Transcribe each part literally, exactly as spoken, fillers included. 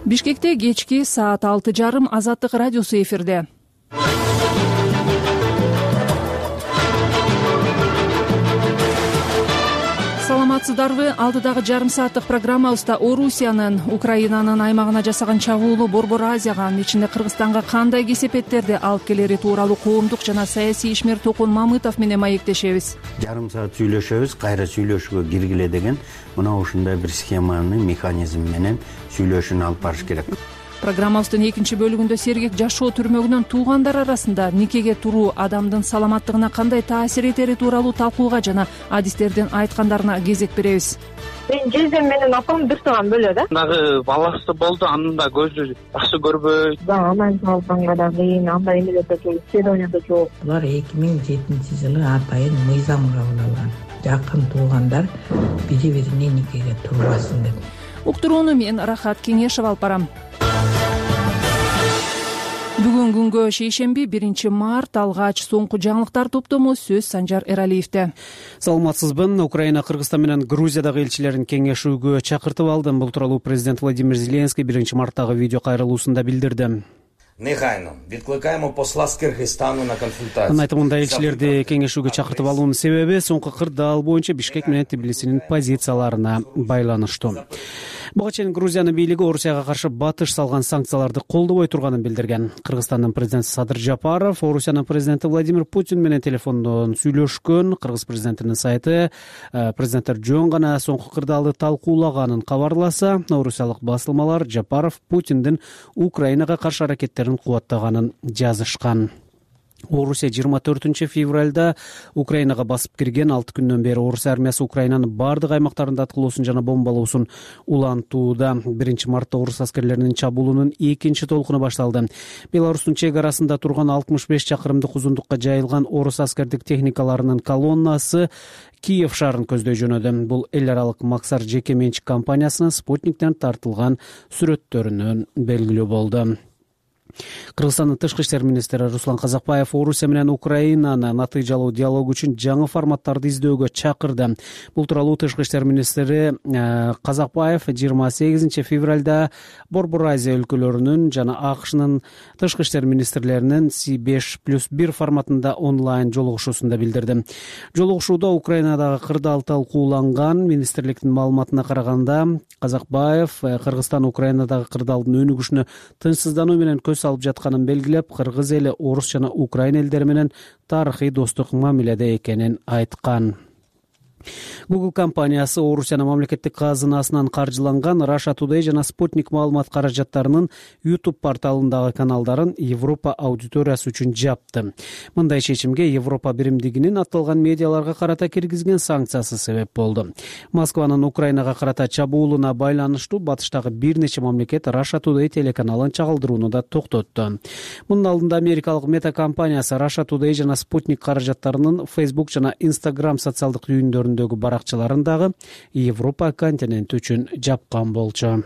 Бишкекте кечки саат алты жарым Азаттык радиосу эфирде. Саламатсыздарбы? Алдыдагы жарым сааттык программабызда Орусиянын Украинанын аймагына жасаган чабуулу Борбор Азияга, анын ичинде Кыргызстанга кандай кесепеттерди алып келери тууралуу коомдук жана саясий ишмер Токун Мамытов менен маектешебиз. Жарым саат сүйлөшөбүз, кайра сүйлөшүүгө киргиле деген мына ушундай бир схеманы, механизм менен сүйлөшүүнү алып барыш керек. Программабыздын экинчи бөлүгүндө сергек жашоо түрмөгүнөн туугандар арасында никеге туруу адамдын саламаттыгына кандай таасир этери тууралуу талкууга жана адистердин айткандарына кезек беребиз. Мен жездем менен апам бир тууган бөлө да. Дагы баласы болду, анын да көзү жакшы көрбөй. Дагы анан салганга да кыйын, андай эмелерде жок, исследованияда жок. Булар эки миң жетинчи жылы атайын мыйзам кабыл алган. Жакын туугандар бири-бирине никеге турбасын деп. Уктурууну мен Рахат Кеңешев алып барам. Бүгүн күнгө шейшемби биринчи март алгач соңку жаңылыктар топтому сөз Санжар Эралиевде. Саламатсызбы? Украина, Кыргызстан менен Грузиядагы элчилерин кеңешүүгө чакыртып алды. Бул тууралуу президент Владимир Зеленский биринчи марттагы видео кайрылуусунда билдирди. Негайно відкликаємо посла з Киргизстану на консультацию. Анын айтымында элчилерди кеңешүүгө чакыртып алуунун себеби соңку кырдаал боюнча Бишкек менен Тбилисинин позицияларына байланыштуу. Буга чейин Грузиянын бийлиги Орусияга каршы батыш салган санкцияларды колдобой турганын билдирген. Кыргызстандын президенти Садыр Жапаров Орусиянын президенти Владимир Путин менен телефондон сүйлөшкөн. Кыргыз президентинин сайты президенттер жөн гана соңку кырдаалды талкуулаганын кабарласа, орусиялык басылмалар Жапаров Путиндин Украинага каршы аракеттерин кубаттаганын жазышкан. Орусия жыйырма төртүнчү февралда Украинага басып кирген. алты күндөн бери Орус армиясы Украинанын бардык аймактарында аткылоосун жана бомбалоосун улантууда. биринчи мартта Орус аскерлеринин чабуулунун экинчи толкуну башталды. Беларустун чек арасында турган алтымыш беш чакырымдык узундукка жайылган Орус аскердик техникаларынын колоннасы Киев шаарын көздөй жөнөдү. Бул эл аралык максар жеке менчик компаниясынын спутниктен тартылган сүрөттөрүнөн белгилүү болду. Кыргызстандын тышкы иштер министри Руслан Казакбаев Орусия менен Украинаны натыйжалуу диалог үчүн жаңы форматтарды издөөгө чакырды. Бул тууралуу тышкы иштер министри Казакбаев жыйырма сегизинчи февралда Борбор Азия өлкөлөрүнүн жана АКШнын тышкы иштер министрлеринин Си беш плюс бир форматында онлайн жолугушуусунда билдирди. Жолугушууда Украинадагы кырдаал талкууланган. Министрликтин маалыматына караганда, Казакбаев Кыргызстан Украинадагы кырдаалдын өнүгүшүнө тынчсыздануу менен көз алып жатканын белгилеп, кыргыз эли Орус жана Украина элдери менен тарыхый достук мамиледе экенин айткан. Google компаниясы Орусиянын мамлекеттик казынасынан каржыланган Russia Today жана Спутник маалымат каражаттарынын YouTube порталындагы каналдарын Европа аудиториясы үчүн жапты. Мындай чечимге Европа биримдигинин аталган медиаларга карата киргизген санкциясы себеп болду. Москванын Украинага карата чабуулуна байланыштуу батыштагы бир нече мамлекет Russia Today телеканалын чагылдырууну да токтотту. Мунун алдында америкалык Meta компаниясы Russia Today жана Спутник каражаттарынын Facebook жана Instagram социалдык түйүндөрүндөгү баракчаларын дагы Европа континенти үчүн жапкан болчу.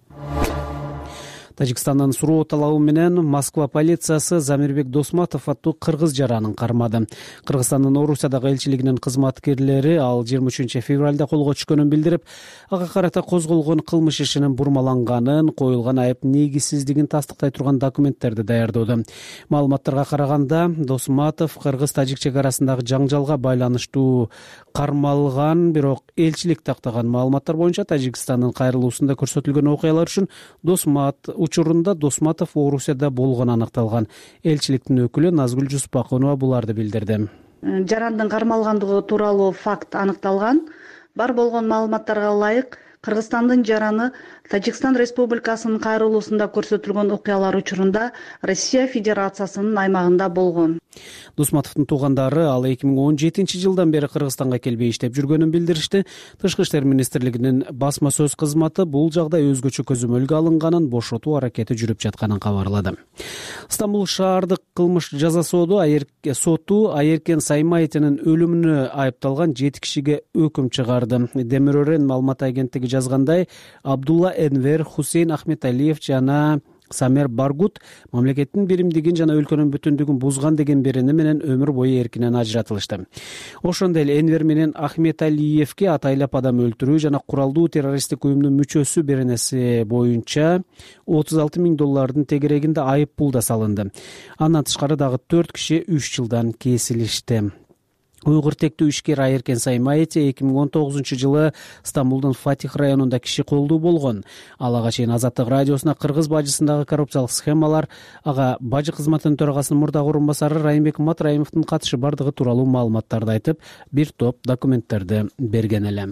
Тажикстандын суроо талабы менен Москва полициясы Замирбек Досматов аттуу кыргыз жаранын кармады. Кыргызстандын Орусиядагы элчилигинин кызматкерлери ал жыйырма үчүнчү февралда колго түшкөнүн билдирип, ага карата козголгон кылмыш ишинин бурмаланганын, коюлган айып негизсиздигин тастыктай турган документтерди даярдоодо. Маалыматтарга караганда, Досматов кыргыз-тажик чек арасындагы жаңжалга байланыштуу кармалган, бирок элчилик тактаган маалыматтар боюнча Тажикстандын кайрылуусунда көрсөтүлгөн окуялар үчүн Досмат учурунда Досматов Орусияда болгону аныкталган. Элчиликтин өкүлү Назгүл Жуспакунова буларды билдирди. Жарандын кармалгандыгы тууралуу факт аныкталган. Бар болгон маалыматтарга ылайык Кыргызстандын жараны Тажикстан Республикасынын кайрылуусунда көрсөтүлгөн окуялар учурунда Россия Федерациясынын аймагында болгон. Досматовдун туугандары ал эки миң он жетинчи жылдан бери Кыргызстанга келбей иштеп жүргөнүн билдиришти. Тышкы иштер министрлигинин басма сөз кызматы бул жагда өзгөчө көзөмөлгө алынганын, бошотуу аракети жүрүп жатканын кабарлады. Стамбул шаардык кылмыш жаза соту соту Айеркен Саймаевдин өлүмүнө айыпталган жети кишиге өкүм чыгарды. Демирөрен маалымат агенттиги жазгандай, Абдулла Энвер, Хусейн Ахметалиев жана Самер Баргут мамлекеттин биримдигин жана өлкөнүн бүтүндүгүн бузган деген берени менен өмүр бою эркинен ажыратылышты. Ошондой эле Энвер менен Ахметалиевке атайлап адам өлтүрүү жана куралдуу террористтик уюмдун мүчөсү беренеси боюнча отуз алты миң доллардын тегерегинде айып пул да салынды. Андан тышкары дагы төрт киши үч жылдан кесилишти. Уйгур тектүү ишкер Айеркен Саймаити эки миң он тогузунчу жылы Стамбулдун Фатих районунда киши колдуу болгон. Ал ага чейин Азаттык радиосуна кыргыз бажысындагы коррупциялык схемалар, ага бажы кызматынын төрагасынын мурдагы орун басары Райымбек Матраимовдун катышы бардыгы тууралуу маалыматтарды айтып, бир топ документтерди берген эле.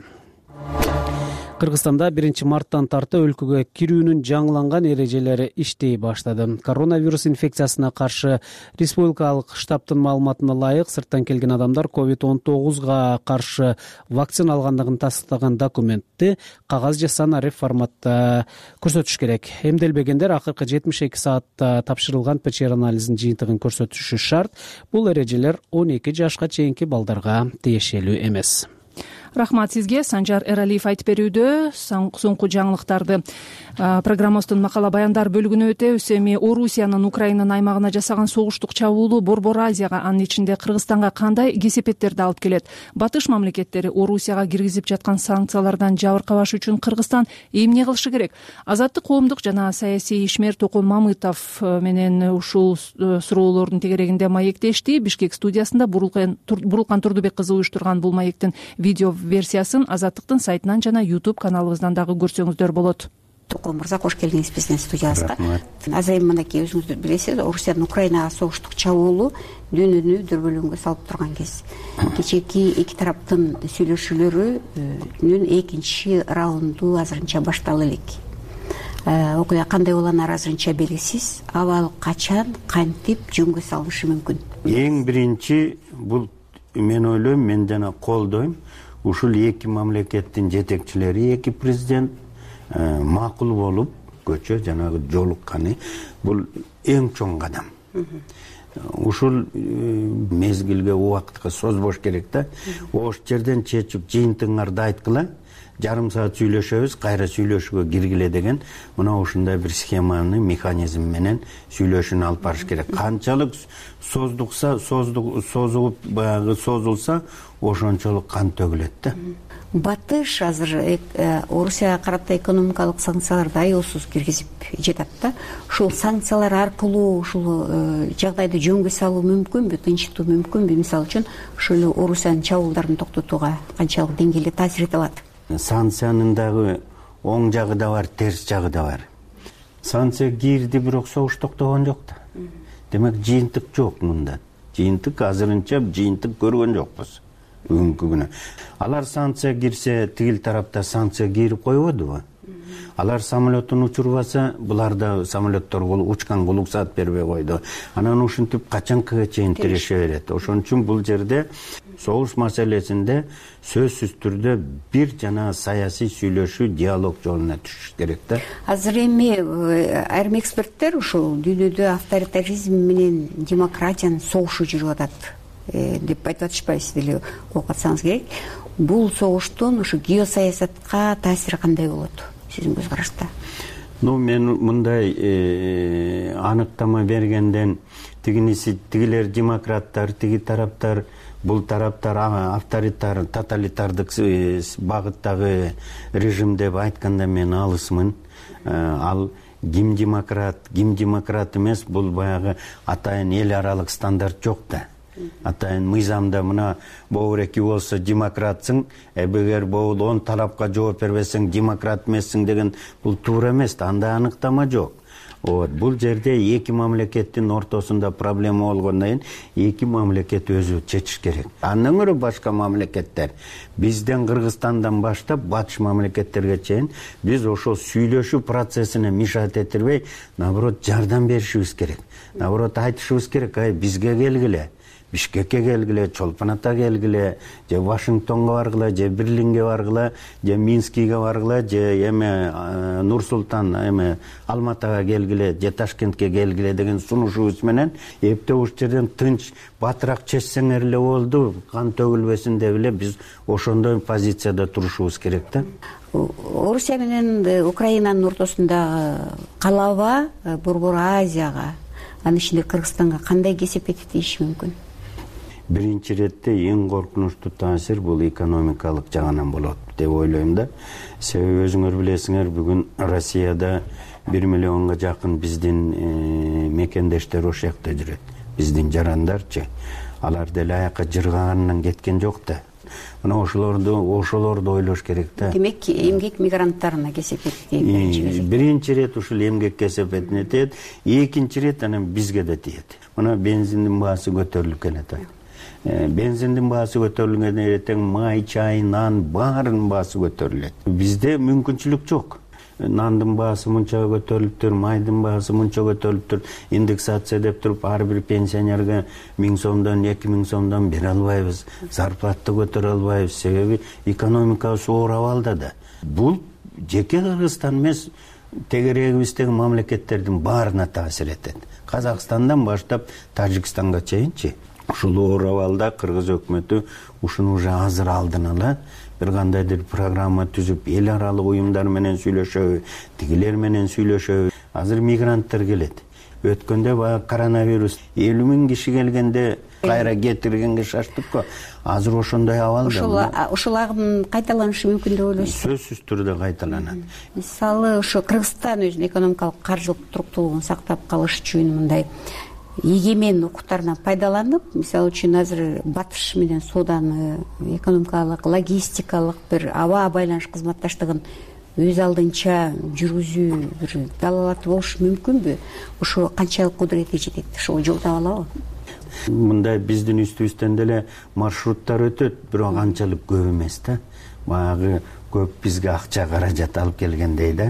Кыргызстанда биринчи марттан тарта өлкөгө кирүүнүн жаңыланган эрежелери иштей баштады. Коронавирус инфекциясына каршы республикалык штабтын маалыматына ылайык, сырттан келген адамдар ковид он тогузга каршы вакцина алгандыгын тастыктаган документти кагаз же санарип форматта көрсөтүш керек. Эмделбегендер акыркы жетимиш эки саатта тапшырылган ПЧР анализинин жыйынтыгын көрсөтүшү шарт. Бул эрежелер он эки жашка чейинки балдарга тиешелүү эмес. Рахмат сизге. Санжар Эралиев айтып берүүдө соңку жаңылыктарды программабыздын макала баяндар бөлүгүнө өтөбүз. Эми Орусиянын Украинанын аймагына жасаган согуштук чабуулу Борбор Азияга, анын ичинде Кыргызстанга кандай кесепеттерди алып келет? Батыш мамлекеттери Орусияга киргизип жаткан санкциялардан жабыркабаш үчүн Кыргызстан эмне кылышы керек? Азаттык коомдук жана саясий ишмер Токон Мамытов менен ушул суроолордун тегерегинде маектешти. Бишкек студиясында Бурулкан Турдубек кызы уюштурган бул маектин видео версиясын Азаттыктын сайтынан жана YouTube каналыбыздан дагы көрсөңүздөр болот. Токон мырза, кош келдиңиз биздин студиябызга. Азайым мынакей, өзүңүз билесиз, Орусиянын Украинага согуштук чабуулу дүйнөнү дүрбөлөңгө салып турган кез. Кечээки эки тараптын сүйлөшүүлөрүнүн экинчи раунду азырынча башталып элек. Окуя кандай болонору азырынча белгисиз. Абал качан, кантип жөнгө салынышы мүмкүн? Эң биринчи бул мен ойлойм, мен жана колдойм. Ушул эки мамлекеттин жетекчилери, эки президент макул болуп көчө жанагы жолукканы бул эң чоң кадам. Ушул мезгилге, убакытка созбош керек да. Ош жерден чечип жыйынтыгыңарды айткыла, жарым саат сүйлөшөбүз, кайра сүйлөшүүгө киргиле деген мына ушундай бир схеманы, механизм менен сүйлөшүүнү алып барыш керек. Канчалык создукса, созулуп баягы созулса, ошончолук кан төгүлөт да. Батыш азыр Орусияга карата экономикалык санкцияларды аяусуз киргизип жатат да. Ушул санкциялар аркылуу ушул жагдайды жөнгө салуу мүмкүнбү, тынчтуу мүмкүнбү? Мисалы үчүн ушул Орусиянын чабуулдарын токтотууга канчалык деңгээлде таасир эте алат? Санкциянын дагы оң жагы да бар, терс жагы да бар. Санкция кирди, бирок согуш токтогон жок да. Демек жыйынтык жок мында. Жыйынтык азырынча жыйынтык көргөн жокпуз. Бүгүнкү күнү. Алар санкция кирсе, тигил тарапта санкция кирип койбодубу? Алар самолетун учурбаса, булар да самолеттор учкан уруксаат бербей койду. Анан ушинтип качанкыга чейин тиреше берет. Ошон үчүн бул жерде согуш маселесинде сөзсүз түрдө бир жана саясий сүйлөшүү, диалог жолуна түшүш керек да. Азыр эми айрым эксперттер ушул дүйнөдө авторитаризм менен демократиянын согушу жүрүп атат деп айтып атышпайсыз деле окуп атсаңыз керек. Бул согуштун ушу геосаясатка таасири кандай болот сиздин көз карашта? Ну, мен мындай аныктама бергенден тигиниси тигилер демократтар, тиги тараптар, бул тараптар авторитар, тоталитардык багыттагы режим деп айтканда мен алысмын. Ал ким демократ, ким демократ эмес, бул баягы атайын эл аралык стандарт жок да. Атайын мыйзамда мына боуреки болсо демократсың, эгер боул он тарапка жооп бербесең демократ эмессиң деген бул туура эмес, андай аныктама жок. Вот, бул жерде эки мамлекеттин ортосунда проблема болгондон кийин эки мамлекет өзү чечиш керек. Андан көрө башка мамлекеттер, бизден Кыргызстандан баштап батыш мамлекеттерге чейин биз ошол сүйлөшүү процессине мешать этирбей, наоборот жардам беришибиз керек. Наоборот айтышыбыз керек, ай бизге келгиле. Бишкекке келгиле, Чолпон-Ата келгиле, же Вашингтонго баргыла, же Берлинге баргыла, же Минскиге баргыла, же эме Нур-Султан, эме Алматага келгиле, же Ташкентке келгиле деген сунушубуз менен эптеп уш жерден тынч батыраак чечсеңер эле болду, кан төгүлбесин деп эле биз ошондой позицияда турушубуз керек да. Орусия менен Украинанын ортосундагы калаба Борбор Азияга, анын ичинде Кыргызстанга кандай кесепети тийиши мүмкүн? Биринчи иретте эң коркунучтуу таасир бул экономикалык жагынан болот деп ойлойм да. Себеби өзүңөр билесиңер, бүгүн Россияда бир миллионго жакын биздин мекендештер ошол жакта жүрөт. Биздин жарандарчы. Алар деле аяка жыргаганынан кеткен жок да. Мына ошолорду ошолорду ойлош керек да. Демек, эмгек мигранттарына кесепет тийет. Биринчи ирет ушул эмгек кесепетине тиет, экинчи ирет анан бизге да тиет. Мына бензиндин баасы көтөрүлүп келет. Бензиндин баасы көтөрүлгөн эртең май, чай, нан баарынын баасы көтөрүлөт. Бизде мүмкүнчүлүк жок. Нандын баасы мынча көтөрүлүптүр, майдын баасы мынча көтөрүлүптүр. Индексация деп туруп ар бир пенсионерге миң сомдон, эки миң сомдон бере албайбыз. Зарплатты көтөрө албайбыз. Себеби экономикабыз оор абалда да. Бул жеке Кыргызстан эмес, тегерегибиздеги мамлекеттердин баарына таасир этет. Казакстандан баштап Тажикстанга чейинчи. Ушул оор абалда Кыргыз өкмөтү ушуну уже азыр алдын ала бир кандайдыр программа түзүп, эл аралык уюмдар менен сүйлөшөбү, тигилер менен сүйлөшөбү. Азыр мигранттар келет. Өткөндө баягы коронавирус элүү миң киши келгенде кайра кетиргенге шаштык го. Азыр ошондой абалда. Ошол ошол агым кайталанышы мүмкүн деп ойлойсуз? Сөзсүз түрдө кайталанат. Мисалы, ошо Кыргызстан өзүнүн экономикалык каржылык туруктуулугун сактап калыш үчүн мындай эгемен укуктарынан пайдаланып, мисалы үчүн азыр батыш менен сооданы, экономикалык, логистикалык бир аба байланыш кызматташтыгын өз алдынча жүргүзүү бир далалаты болушу мүмкүнбү? Ошо канчалык кудуретке жетет? Ошол жол таба алабы? Мындай биздин үстүбүздөн деле маршруттар өтөт, бирок анчалык көп эмес да. Баягы көп бизге акча каражат алып келгендей да.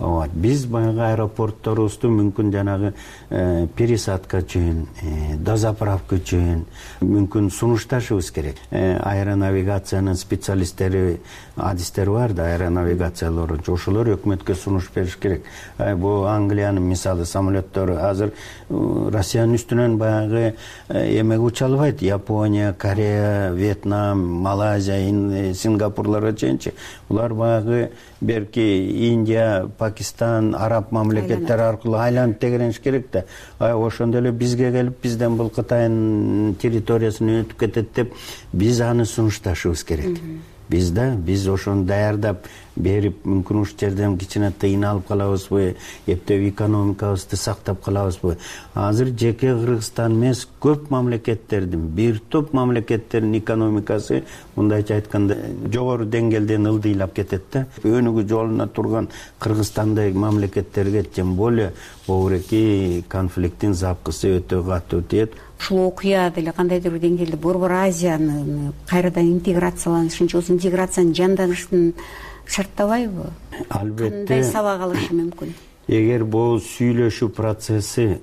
Биз баягы аэропортторубузду мүмкүн жанагы пересадка үчүн, дозаправка үчүн мүмкүн сунушташыбыз керек. Аэронавигациянын специалисттери, адистер бар да, аэронавигациялар, ошолор өкмөткө сунуш бериш керек. Бул Англиянын мисалы самолеттору азыр Россиянын үстүнөн баягы эмеге уча албайт. Япония, Корея, Вьетнам, Малайзия, Сингапурларга чейинчи. Булар баягы берки Индия, Пакистан, араб мамлекеттер аркылуу айланып тегерениш керек да. Ошондо эле бизге келип, бизден бул Кытайдын территориясына өтүп кетет деп, биз аны сунушташыбыз керек. Биз да, биз ошону даярдап берип, мүмкүн ушул жерден кичине тыйналып калабызбы, эптеп экономикабызды сактап калабызбы? Азыр жеке Кыргызстан эмес, көп мамлекеттердин, бир топ мамлекеттердин экономикасы мындайча айтканда жогору деңгээлден ылдыйлап кетет да. Өнүгүү жолуна турган Кыргызстандагы мамлекеттерге тем более обуреки конфликттин запкысы өтө катуу тиет. Ушул окуя деле кандайдыр бир деңгээлде Борбор Азиянын кайрадан интеграцияланышын, ошол интеграциянын жанданышын шарттабайбы? Албетте. Кандай сабак алышы мүмкүн? Эгер бул сүйлөшүү процесси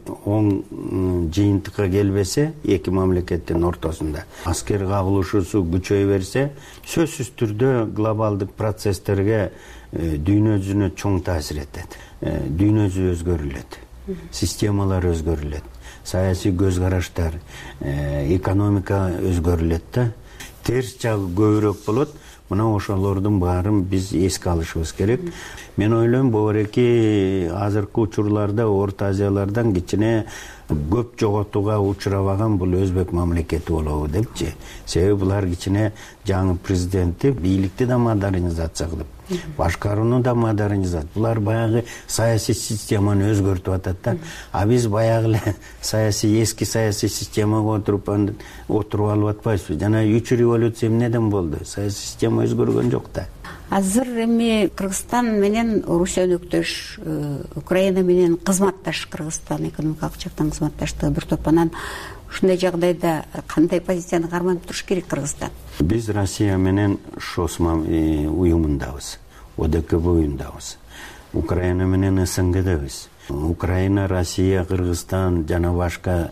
оң жыйынтыкка келбесе, эки мамлекеттин ортосунда аскер кагылышуусу күчөй берсе, сөзсүз түрдө глобалдык процесстерге дүйнө жүзүнө чоң таасир этет. Дүйнө жүзү өзгөрүлөт, системалар өзгөрүлөт, саясий көз караштар, экономика өзгөрүлөт да. Терс жагы көбүрөөк болот. Мына ошолордун баарын биз эске алышыбыз керек. Мен ойлойм, бобуреки азыркы учурларда Орто Азиялардан кичине көп жоготууга учурабаган бул өзбек мамлекети болобу депчи. Себеби булар кичине жаңы президенти бийликти да модернизация кылып, башкарууну да модернизация. Булар баягы саясий системаны өзгөртүп атат да. А биз баягы эле саясий эски саясий системага отуруп отуруп алып атпайбызбы? Жана үч революция эмнеден болду? Саясий система өзгөргөн жок да. Азыр эми Кыргызстан менен Орусия өнөктөш, Украина менен кызматташ Кыргызстан экономикалык жактан кызматташтыгы бир топ. Анан ушундай жагдайда кандай позицияны карманып туруш керек Кыргызстан? Биз Россия менен ШОС уюмундабыз, ОДКБ уюмундабыз. Украина менен СНГдебиз. Украина, Россия, Кыргызстан жана башка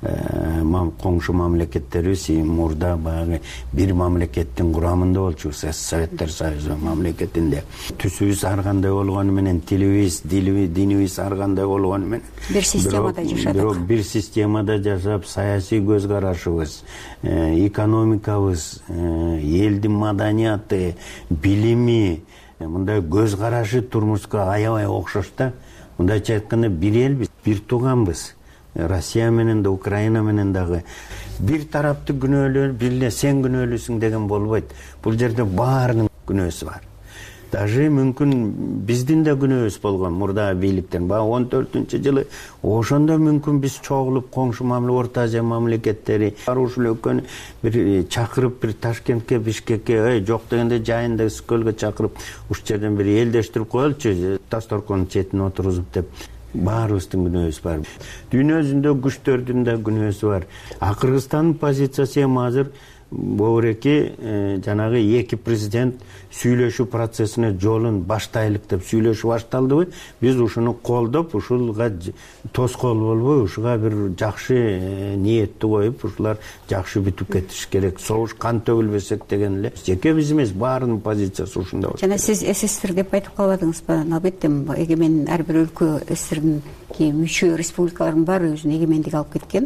коңшу мамлекеттерибиз мурда баягы бир мамлекеттин курамында болчубуз, Советтер Союзу мамлекетинде. Түсүбүз ар кандай болгону менен, тилибиз, динибиз ар кандай болгону менен бир системада жашадык. Бирок бир системада жашап, саясий көз карашыбыз, экономикабыз, элдин маданияты, билими, мындай көз карашы турмушка аябай окшош да. Мындайча айтканда бир элбиз, бир тууганбыз. Россия менен да Украина менен дагы бир тарапты күнөөлөө, бир эле сен күнөөлүүсүң деген болбойт. Бул жерде баарынын күнөөсү бар. Даже мүмкүн биздин да күнөөбүз болгон мурдагы бийликтен. Баягы он төртүнчү жылы ошондо мүмкүн биз чогулуп коңшу мамлекет, Орто Азия мамлекеттери ушул өлкөнү бир чакырып, бир Ташкентке, Бишкекке, эй жок дегенде жайында Скөлгө чакырып, ушул жерден бир элдештирип коелучу, таш торконун четине отургузуп деп. Баарыбыздын күнөөбүз бар. Дүйнө жүзүндө күчтөрдүн да күнөөсү бар. А Кыргызстандын позициясы эми азыр Бөбүреки жанагы эки президент сүйлөшүү процессине жолун баштайлык деп сүйлөшүү башталдыбы? Биз ушуну колдоп, ушулга тоскоол болбой, ушуга бир жакшы ниетти коюп, ушулар жакшы бүтүп кетиш керек. Согуш кан төгүлбөсөк деген эле. Жеке биз эмес, баарынын позициясы ушунда. Жана сиз СССР деп айтып калбадыңызбы? Албетте, эгемен ар бир өлкө СССРдин мүчө республикаларынын баары өзүнүн эгемендиги алып кеткен.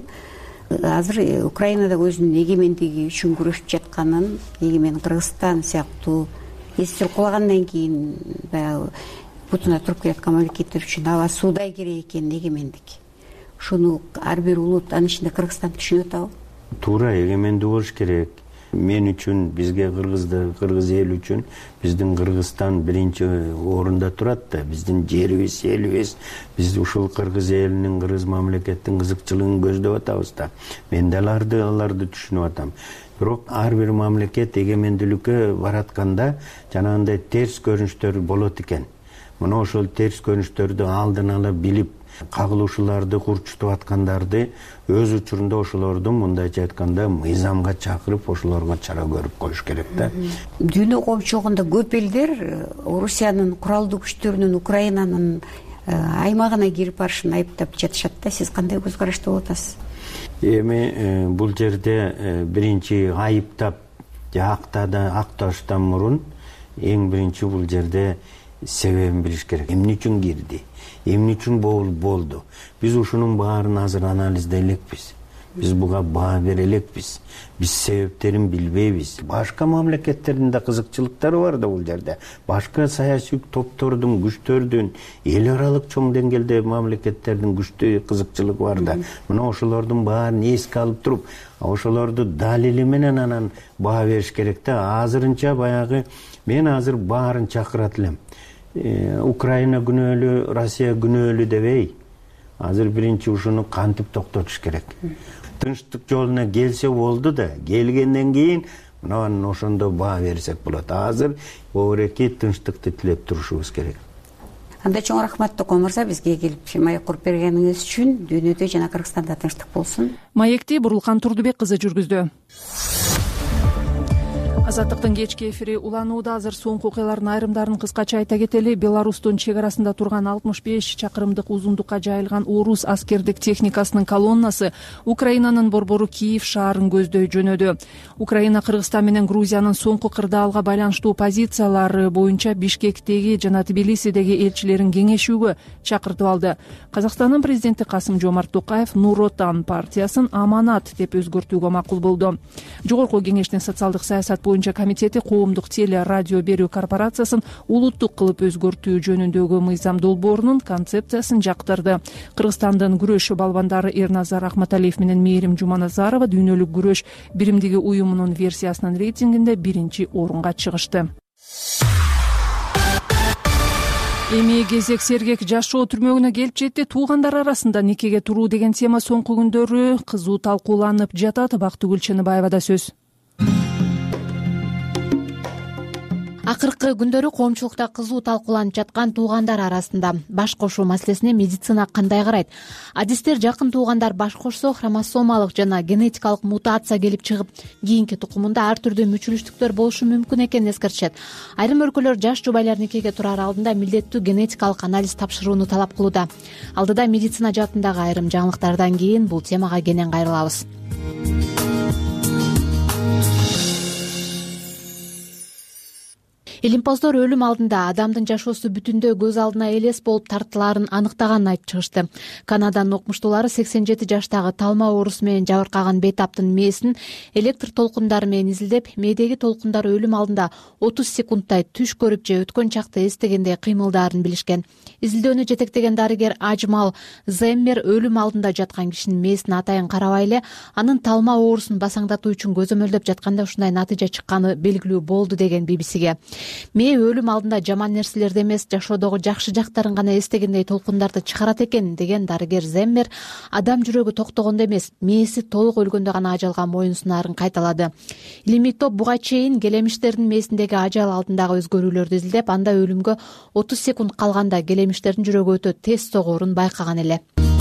Азыр Украинада өзүнүн эгемендиги үчүн күрөшүп жатканын, эгемен Кыргызстан сыяктуу эстир кулагандан кийин баягы бутуна туруп келаткан мамлекеттер үчүн аба суудай керек экен эгемендик. Ушуну ар бир улут, анын ичинде Кыргызстан түшүнүп атабы? Туура, эгемендүү болуш керек. Мен үчүн, бизге кыргызды, кыргыз эл үчүн биздин Кыргызстан биринчи орунда турат да. Биздин жерибиз, элибиз, биз ушул кыргыз элинин, кыргыз мамлекеттин кызыкчылыгын көздөп атабыз да. Мен да аларды, аларды түшүнүп атам. Бирок ар бир мамлекет эгемендүүлүккө баратканда жанагындай терс көрүнүштөр болот экен. Мына ошол терс көрүнүштөрдү алдын ала билип, кагылышууларды курчутуп аткандарды өз учурунда ошолордун мындайча айтканда мыйзамга чакырып, ошолорго чара көрүп коюш керек да. Дүйнө коомчулугунда көп элдер Орусиянын куралдуу күчтөрүнүн Украинанын аймагына кирип барышын айыптап жатышат да. Сиз кандай көз карашта болуп атасыз? Эми бул жерде биринчи айыптап же акташтан мурун эң биринчи бул жерде себебин билиш керек. Эмне үчүн кирди? Эмне үчүн болду? Биз ушунун баарын азыр анализдей элекпиз. Биз буга баа бере элекпиз. Биз себептерин билбейбиз. Башка мамлекеттердин да кызыкчылыктары бар да бул жерде. Башка саясий топтордун, күчтөрдүн, эл аралык чоң деңгээлде мамлекеттердин күчтүү кызыкчылыгы бар да. Мына ошолордун баарын эске алып туруп, ошолорду далили менен анан баа бериш керек да. Азырынча баягы мен азыр баарын чакырат элем. Украина күнөөлүү, Россия күнөөлүү дебей, азыр биринчи ушуну кантип токтотуш керек. Тынчтык жолуна келсе болду да, келгенден кийин мына ошондо баа берсек болот. Азыр Бөбүреки тынчтыкты тилеп турушубуз керек. Анда чоң рахмат Токон мырза, бизге келип маек куруп бергениңиз үчүн. Дүйнөдө жана Кыргызстанда тынчтык болсун. Маекти Бурурлкан Турдубек кызы жүргүздү. Азаттыктын кечки эфири уланууда. Азыр соңку окуялардын айрымдарын кыскача айта кетели. Беларустун чек арасында турган алтымыш беш чакырымдык узундукка жайылган орус аскердик техникасынын колоннасы Украинанын борбору Киев шаарын көздөй жөнөдү. Украина Кыргызстан менен Грузиянын соңку кырдаалга байланыштуу позициялары боюнча Бишкектеги жана Тбилисидеги элчилерин кеңешүүгө чакыртып алды. Казакстандын президенти Касым Жомарт Токаев Нур Отан партиясын аманат деп өзгөртүүгө макул болду. Жогорку кеңештин социалдык саясат боюнча комитети коомдук теле радио берүү корпорациясын улуттук кылып өзгөртүү жөнүндөгү мыйзам долбоорунун концепциясын жактырды. Кыргызстандын күрөш балбандары Эрназар Ахматалиев менен Мээрим Жуманазарова дүйнөлүк күрөш биримдиги уюмунун версиясынын рейтингинде биринчи орунга чыгышты. Эми кезек сергек жашоо түрмөгүнө келип жетти. Туугандар арасында никеге туруу деген тема соңку күндөрү кызуу талкууланып жатат. Бактыгүл Чыныбаевада сөз. Акыркы күндөрү коомчулукта кызуу талкууланып жаткан туугандар арасында баш кошуу маселесине медицина кандай карайт? Адистер жакын туугандар баш кошсо хромосомалык жана генетикалык мутация келип чыгып, кийинки тукумунда ар түрдүү мүчүлүштүктөр болушу мүмкүн экенин эскертишет. Айрым өлкөлөр жаш жубайлар никеге турар алдында милдеттүү генетикалык анализ тапшырууну талап кылууда. Алдыда медицина жаатындагы айрым жаңылыктардан кийин бул темага кенен кайрылабыз. илимпоздор өлүм алдында адамдын жашоосу бүтүндөй көз алдына элес болуп тартылаарын аныктаганын айтып чыгышты. Канаданын окумуштуулары сексен жети жаштагы талма оорусу менен жабыркаган бейтаптын мээсин электр толкундары менен изилдеп, мээдеги толкундар өлүм алдында отуз секундтай түш көрүп же өткөн чакты эстегендей кыймылдаарын билишкен. Изилдөөнү жетектеген дарыгер Ажмал Земмер өлүм алдында жаткан кишинин мээсине атайын карабай эле анын талма оорусун басаңдатуу үчүн көзөмөлдөп жатканда ушундай натыйжа чыкканы белгилүү болду деген би би сиге. Мээ өлүм алдында жаман нерселерди эмес, жашоодогу жакшы жактарын гана эстегендей толкундарды чыгарат экен деген дарыгер Земмер адам жүрөгү токтогондо эмес, мээси толук өлгөндө гана ажалга моюн сунаарын кайталады. Илимий топ буга чейин келемиштердин мээсиндеги ажал алдындагы өзгөрүүлөрдү изилдеп, анда өлүмгө отуз секунд калганда келемиштердин жүрөгү өтө тез согуурун байкаган эле.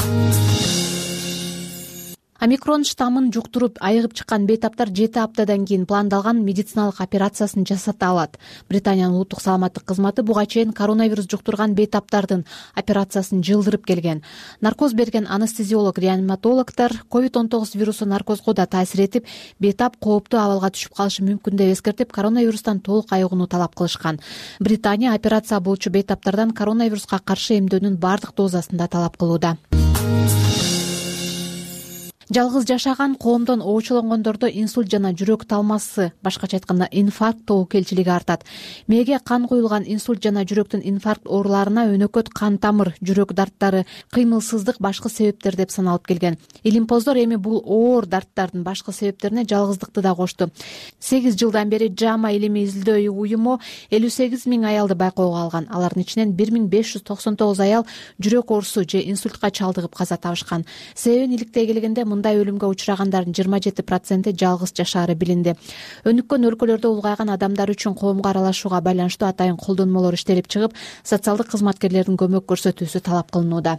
Омикрон штаммын жуктуруп айыгып чыккан бейтаптар жети аптадан кийин пландалган медициналык операциясын жасата алат. Британиянын улуттук саламаттык кызматы буга чейин коронавирус жуктурган бейтаптардын операциясын жылдырып келген. Наркоз берген анестезиолог, реаниматологдор ковид он тогуз вирусу наркозго да таасир этип, бейтап кооптуу абалга түшүп калышы мүмкүн деп эскертип, коронавирустан толук айыгууну талап кылышкан. Британия операция болчу бейтаптардан коронавируска каршы эмдөөнүн бардык дозасын да талап кылууда. Жалгыз жашаган коомдон оочулонгондордо инсульт жана жүрөк талмасы, башкача айтканда инфаркт тобокелчилиги артат. Мээге кан куюлган инсульт жана жүрөктүн инфаркт ооруларына өнөкөт кан тамыр, жүрөк дарттары, кыймылсыздык башкы себептер деп саналып келген. Илимпоздор эми бул оор дарттардын башкы себептерине жалгыздыкты да кошту. сегиз жылдан бери Жама илимий изилдөө уюму элүү сегиз миң аялды байкоого алган. Алардын ичинен бир миң беш жүз токсон тогуз аял жүрөк оорусу же инсультка чалдыгып каза табышкан. Себебин иликтей келгенде мындай өлүмгө учурагандардын жыйырма жети проценти жалгыз жашаары билинди. Өнүккөн өлкөлөрдө улгайган адамдар үчүн коомго аралашууга байланыштуу атайын колдонмолор иштелип чыгып, социалдык кызматкерлердин көмөк көрсөтүүсү талап кылынууда.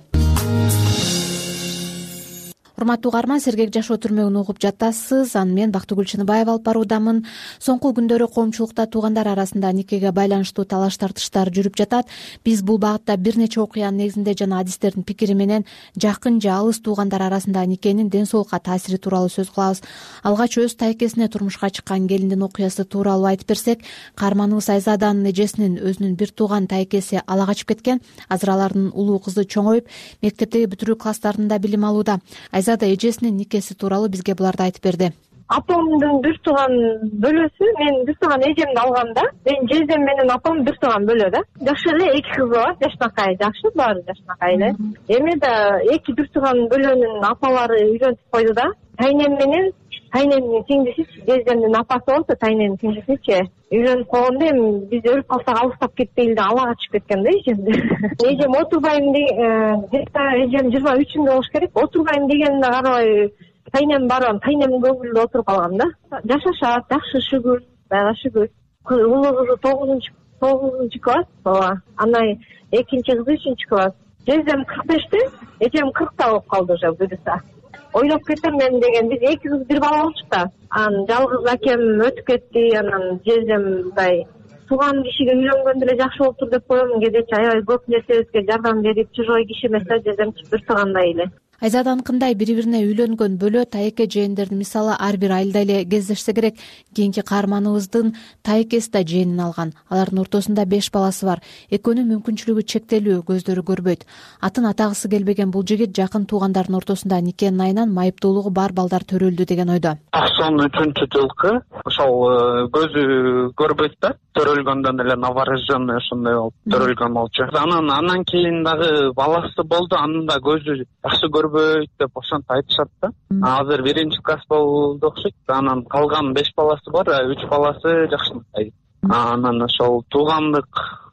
Урматтуу угарман, сергек жашоо түрмөгүн угуп жатасыз. Аны мен Бактыгүл Чыныбаева алып баруудамын. Соңку күндөрү коомчулукта туугандар арасында никеге байланыштуу талаш тартыштар жүрүп жатат. Биз бул багытта бир нече окуянын негизинде жана адистердин пикири менен жакын же алыс туугандар арасында никенин ден соолукка таасири тууралуу сөз кылабыз. Алгач өз тайкесине турмушка чыккан келиндин окуясы тууралуу айтып берсек, каарманыбыз Айзаданын эжесинин өзүнүн бир тууган тайкеси ала качып кеткен. Азыр алардын улуу кызы чоңоюп, мектептеги бүтүрүү класстарында билим алууда. Айзада эжесинин никеси тууралуу бизге буларды айтып берди. Апамдын бир тууган бөлөсү, мен бир тууган эжемди алгам да. Мен жездем менен апам бир тууган бөлө да. Жакшы эле, эки кызы бар, жашнакай, жакшы, баары жашнакай эле. Эми да эки бир тууган бөлөнүн апалары үйлөнтүп койду да. Тайнем менен тайнемдин сиңдиси, жездемдин апасы болсо тайнемдин сиңдисичи үйлөнүп койгондо эми биз өлүп калсак алыстап кетпейли да, ала качып кеткен да эжемди. Эжем отурбайм деген, эжем жыйырма үчүндө болуш керек. Отурбайм дегенине карабай тайнем барам, тайнемдин көңүлүндө отуруп калгам да. Жашашат, жакшы, шүгүр, дайга шүгүр. Улуу кызы тогузунчу тогузунчу класс, ооба. Анан экинчи кызы үчүнчү класс. Жездем кырк беште, эжем кыркта болуп калды уже буюрса. Ойлоп кетем мен деген, биз эки кыз бир бала болчук да. Анан жалгыз акем өтүп кетти, анан жездем мындай тууган кишиге үйлөнгөндө эле жакшы болуптур деп коем, кедечи аябай көп нерсебизге жардам берип, чужой киши эмес да, жездем бир туугандай эле. Айзаданыкындай бири-бирине үйлөнгөн бөлө тайке жээндердин мисалы ар бир айылда эле кездешсе керек. Кийинки каарманыбыздын тайкеси да жээнин алган. Алардын ортосунда беш баласы бар. Экөөнүн мүмкүнчүлүгү чектелүү, көздөрү көрбөйт. Атын атагысы келбеген бул жигит жакын туугандардын ортосунда никенин айынан майыптуулугу бар балдар төрөлдү деген ойдо. токсон үчүнчү жылкы ошол көзү көрбөйт да, төрөлгөндөн эле новорожденный ошондой болуп төрөлгөн болчу. Анан андан кийин дагы баласы болду, анын да көзү жакшы көрбөйт деп ошентип айтышат да. Азыр биринчи класс болду окшойт. Анан калган беш баласы бар, үч баласы жакшынакай. Анан ошол туугандык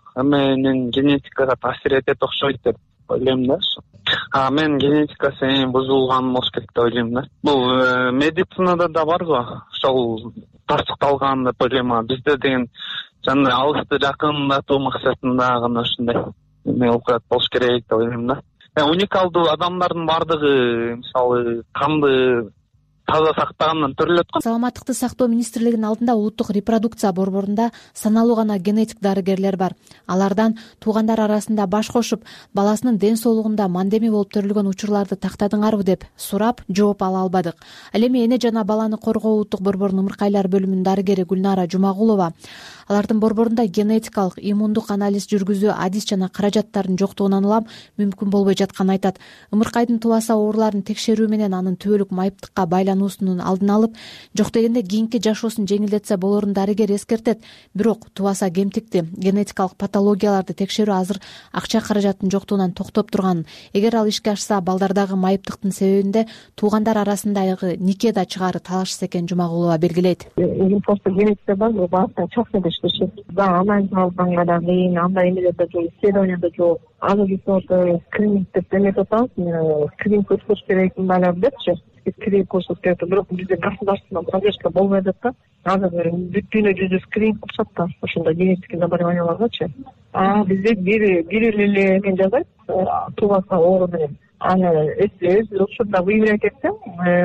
эменин генетикага таасир этет окшойт деп ойлойм да. А мен генетикасы эң бузулган болуш керек деп ойлойм да. Бул медицинада да барго, ошол тастыкталган деп ойлойм. Бизде деген жана алысты жакындатуу максатында гана ушундай эме болуш керек деп ойлойм да. Уникалдуу адамдардын баардыгы мисалы канды таза сактагандан төрөлөт го. Саламаттыкты сактоо министрлигинин алдында улуттук репродукция борборунда саналуу гана генетик дарыгерлер бар. Алардан туугандар арасында баш кошуп, баласынын ден соолугунда мандеми болуп төрөлгөн учурларды тактадыңарбы деп сурап, жооп ала албадык. Ал эми эне жана баланы коргоо улуттук борборунун ымыркайлар бөлүмүнүн дарыгери Гүлнара Жумагулова алардын борборунда генетикалык, иммундук анализ жүргүзүү адис жана каражаттардын жоктугунан улам мүмкүн болбой жатканын айтат. Ымыркайдын тубаса ооруларын текшерүү менен анын түбөлүк майыптыкка байлануусунун алдын алып, жок дегенде кийинки жашоосун жеңилдетсе болорун дарыгер эскертет. Бирок тубаса кемтикти, генетикалык патологияларды текшерүү азыр акча каражаттын жоктугунан токтоп турганын, эгер ал ишке ашса, балдардагы майыптыктын себебинде туугандар арасындагы нике да чыгаары талашса экен Жумагулова белгилейт. Просто генетика бар, баатан чакчада иштешет. Да, анализ алганга кыйын, андай эмелерде жок, исследованияда жок. Азыр сорт скрининг деп эметип атабыз. Скрининг көрсөтүш керек балдар депчи. Скрининг көрсөтүш керек. Бирок бизде государственный поддержка болбой атат да. Азыр бүт дүйнө жүзү скрининг кылышат да. Ошондой генетик заболеванияларгачы. А бизде бир бир эле мен жазайт, тубаса оору менен. Аны өз учурда выявлять этсең,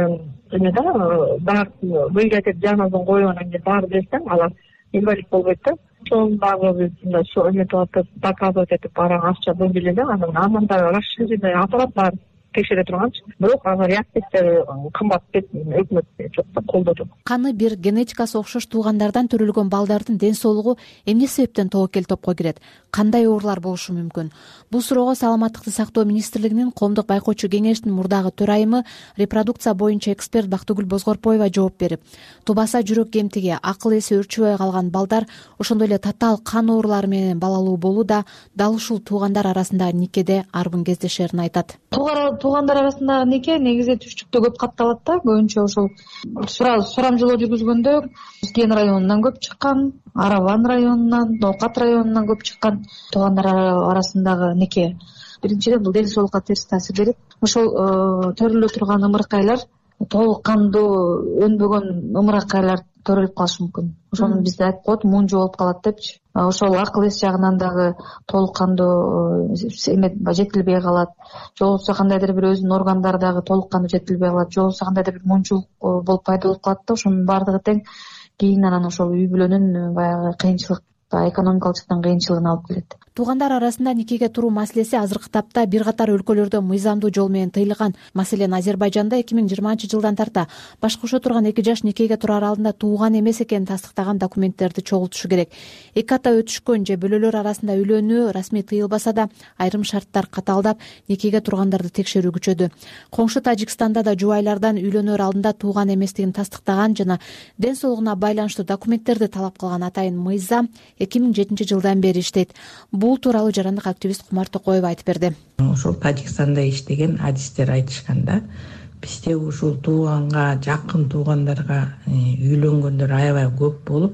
эмеде бар выявлять этип диагнозун коюп анан кийин баары берсең, алар инвалид болбойт да. Ошол дагы ошо эметип атып, доказывать этип бараң акча бөлүп эле да, анан андан дагы расширенный аппарат бар текшере турганчы. Бирок ага реактивдер кымбат деп өкмөт жок да, колдоо жок. Каны бир генетикасы окшош туугандардан төрөлгөн балдардын ден соолугу эмне себептен тобокел топко кирет? Кандай оорулар болушу мүмкүн? Бул суроого Саламаттыкты сактоо министрлигинин коомдук байкоочу кеңештин мурдагы төрайымы, репродукция боюнча эксперт Бактыгүл Бозгорпоева жооп берип, тубаса жүрөк кемтиги, акыл эси өрчүбөй калган балдар, ошондой эле татаал кан оорулары менен балалуу болуу да дал ушул туугандар арасындагы никеде арбын кездешерин айтат. Туугандар арасындагы нике негизи түштүктө көп катталат да, көбүнчө ошол сурамжылоо жүргүзгөндө Кен районунан көп чыккан, Араван районунан, Ноокат районунан көп чыккан туугандар арасындагы нике. Биринчиден бул ден соолукка терс таасир берет. Ошол төрөлө турган ымыркайлар толук кандуу өнбөгөн ымыркайлар төрөлүп калышы мүмкүн. Ошону бизде айтып коет, мунжу болуп калат депчи. Ошол акыл эс жагынан дагы толук кандуу жетилбей калат. Же болбосо кандайдыр бир өзүнүн органдары дагы толук кандуу жетилбей калат. Же болбосо кандайдыр бир мунчулук болуп пайда болуп калат да, ошонун баардыгы тең кийин анан ошол үй бүлөнүн баягы кыйынчылык, экономикалык жактан кыйынчылыгын алып келет. Туугандар арасында никеге туруу маселеси азыркы тапта бир катар өлкөлөрдө мыйзамдуу жол менен тыйылган. Маселен, Азербайжанда эки миң жыйырманчы жылдан тарта баш кошо турган эки жаш никеге турар алдында тууган эмес экенин тастыктаган документтерди чогултушу керек. Эки ата өтүшкөн же бөлөлөр арасында үйлөнүү расмий тыйылбаса да, айрым шарттар катаалдап, никеге тургандарды текшерүү күчөдү. Коңшу Тажикстанда да жубайлардан үйлөнөр алдында тууган эместигин тастыктаган жана ден соолугуна байланыштуу документтерди талап кылган атайын мыйзам эки миң жетинчи жылдан бери иштейт. Бул тууралуу жарандык активист Кумар Токоева айтып берди. Ошол Тажикстанда иштеген адистер айтышканда, бизде ушул тууганга, жакын туугандарга үйлөнгөндөр аябай көп болуп,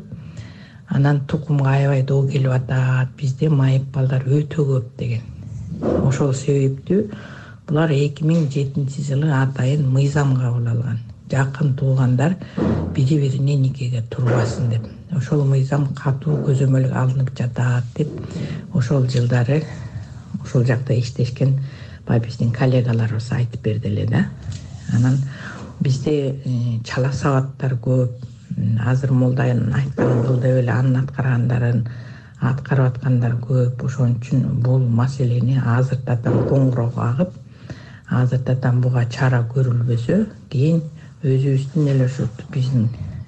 анан тукумга аябай доо келип атат. Бизде майып балдар өтө көп деген. Ошол себептүү булар эки миң жетинчи жылы атайын мыйзам кабыл алган. Жакын туугандар бири-бирине никеге турбасын деп. Ошол мыйзам катуу көзөмөлгө алынып жатат деп ошол жылдары ошол жакта иштешкен биздин коллегаларыбыз айтып берди эле да. Анан бизде чала сабаттар көп. Азыр молданын айткан бул деп эле анын аткаргандарын аткарып аткандар көп. Ошон үчүн бул маселени азыртадан коңгуроо кагып, азыртадан буга чара көрүлбөсө, кийин өзүбүздүн эле ушу биздин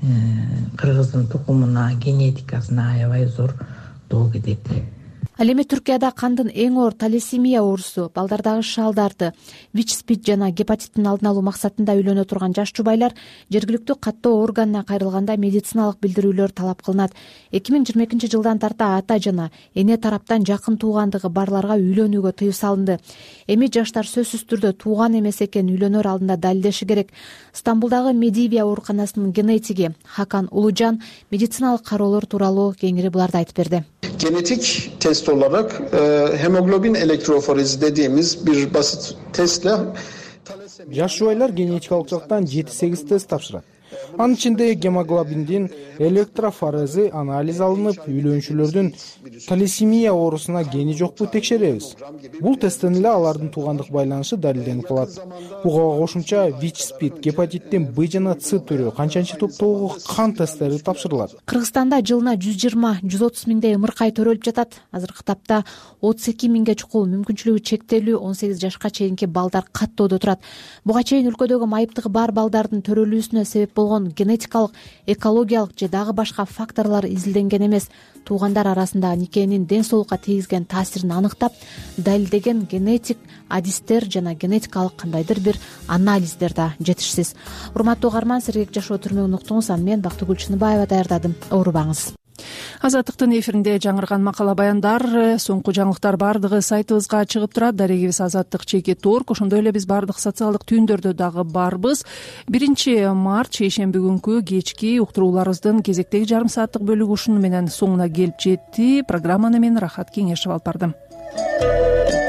кыргыздын тукумуна, генетикасына аябай зор доо кетет. Ал эми Түркияда кандын эң оор талессемия оорусу, балдардагы шалдарды, ВИЧ-СПИД жана гепатиттин алдын алуу максатында үйлөнө турган жаш жубайлар жергиликтүү каттоо органына кайрылганда медициналык билдирүүлөр талап кылынат. эки миң жыйырма экинчи жылдан тарта ата жана эне тараптан жакын туугандыгы барларга үйлөнүүгө тыюу салынды. Эми жаштар сөзсүз түрдө тууган эмес экенин үйлөнөр алдында далилдеши керек. Стамбулдагы Медивия ооруканасынын генетиги Хакан Улужан медициналык кароолор тууралуу кеңири буларды айтып берди. Genetik test olarak e, hemoglobin elektroforezi dediğimiz bir basit testle жаш жубайлар генетикалык жактан жети сегиз тест тапшырат. Анын ичинде гемоглобиндин электрофорези анализ алынып, үйлөнүүчүлөрдүн талессемия оорусуна гени жокпу текшеребиз. Бул тесттен эле алардын туугандык байланышы далилденип калат. Буга кошумча ВИЧ-СПИД, гепатиттин Б жана С түрү, канчанчы топтогу кан тесттери тапшырылат. Кыргызстанда жылына жүз жыйырма жүз отуз миңдей ымыркай төрөлүп жатат. Азыркы тапта отуз эки миңге чукул мүмкүнчүлүгү чектелүү он сегиз жашка чейинки балдар каттоодо турат. Буга чейин өлкөдөгү майыптыгы бар балдардын төрөлүүсүнө себеп болгон генетикалык, экологиялык же дагы башка факторлор изилденген эмес. Туугандар арасында никенин ден соолукка тийгизген таасирин аныктап, далилдеген генетик адистер жана генетикалык кандайдыр бир анализдер да жетишсиз. Урматтуу угарман, сергек жашоо түрмөгүн уктуңуз. Аны мен Бактыгүл Чыныбаева даярдадым. Оорубаңыз. Азаттыктын эфиринде жаңырган макала баяндар, соңку жаңылыктар бардыгы сайтыбызга чыгып турат. Дарегибиз Азаттык чеки торг. Ошондой эле биз бардык социалдык түйүндөрдө дагы барбыз. биринчи март шейшемби күнкү кечки уктурууларыбыздын кезектеги жарым сааттык бөлүгү ушуну менен соңуна келип жетти. Программаны мен Рахат Кеңешов алып бардым.